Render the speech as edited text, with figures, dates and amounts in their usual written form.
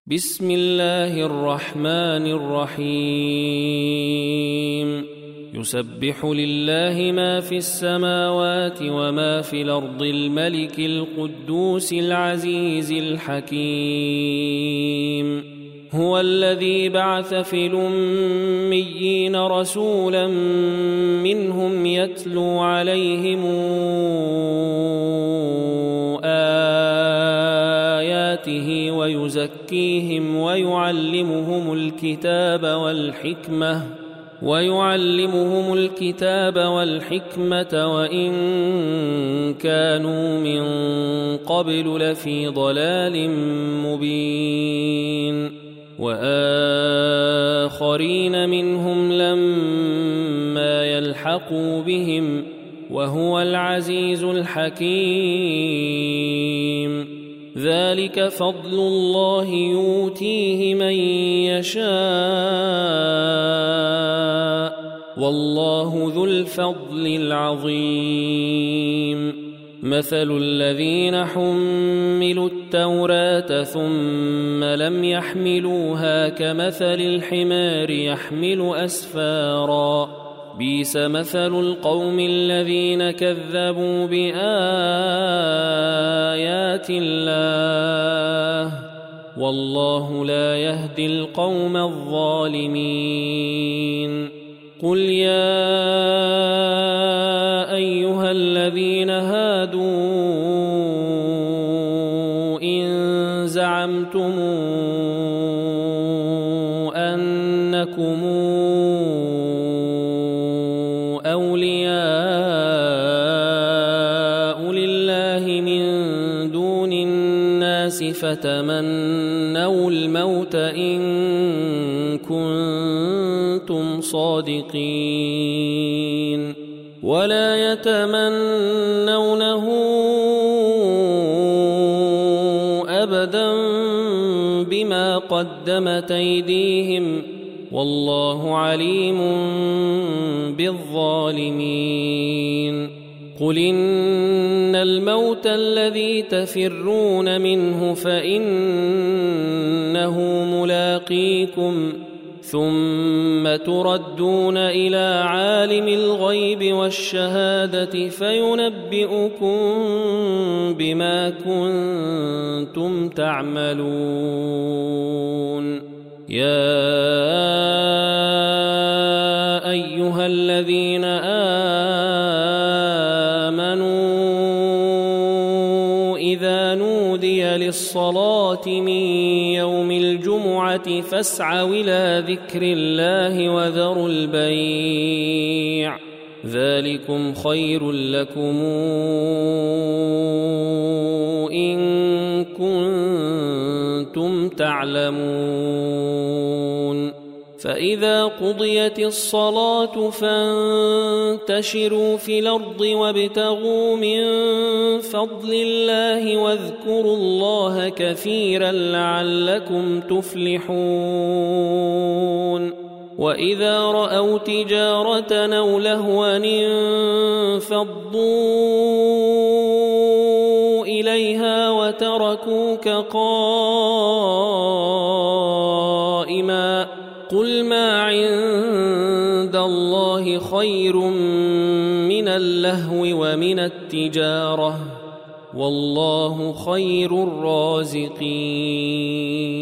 بسم الله الرحمن الرحيم يسبح لله ما في السماوات وما في الأرض الملك القدوس العزيز الحكيم هو الذي بعث في الأميين رسولا منهم يتلو عليهم آياته ويزكيهم ويعلمهم الكتاب والحكمة وإن كانوا من قبل لفي ضلال مبين وآخرين منهم لما يلحقوا بهم وهو العزيز الحكيم ذلك فضل الله يؤتيه من يشاء والله ذو الفضل العظيم مثل الذين حملوا التوراة ثم لم يحملوها كمثل الحمار يحمل أسفارا بئس مثل القوم الذين كذبوا بآيات الله والله لا يهدي القوم الظالمين قل يا أيها الذين هادوا إن زعمتم أنكم أولياء لله من دون الناس فتمنوا الموت إن كنتم صادقين ولا يتمنونه أبدا بما قدمت أيديهم والله عليم بالظالمين قل إن الموت الذي تفرون منه فإنه ملاقيكم ثم تردون إلى عالم الغيب والشهادة فينبئكم بما كنتم تعملون يا أيها الذين آمنوا إذا نودي للصلاة من يوم الجمعة فاسعوا إلى ذكر الله وذروا البيع ذلكم خير لكم إن كنتم تعلمون فإذا قضيت الصلاة فانتشروا في الأرض وابتغوا من فضل الله واذكروا الله كثيرا لعلكم تفلحون وإذا رأوا تجارة أو لهوا انفضوا إليها وتركوك قائما قل ما عند الله خير من اللهو ومن التجارة والله خير الرازقين